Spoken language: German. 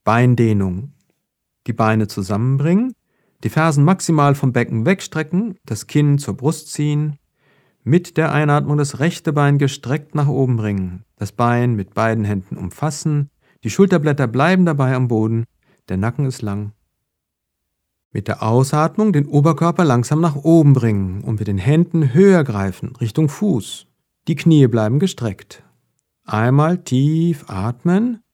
Beindehnung. Die Beine zusammenbringen, die Fersen maximal vom Becken wegstrecken, das Kinn zur Brust ziehen. Mit der Einatmung das rechte Bein gestreckt nach oben bringen, das Bein mit beiden Händen umfassen, die Schulterblätter bleiben dabei am Boden, der Nacken ist lang. Mit der Ausatmung den Oberkörper langsam nach oben bringen und mit den Händen höher greifen, Richtung Fuß. Die Knie bleiben gestreckt. Einmal tief atmen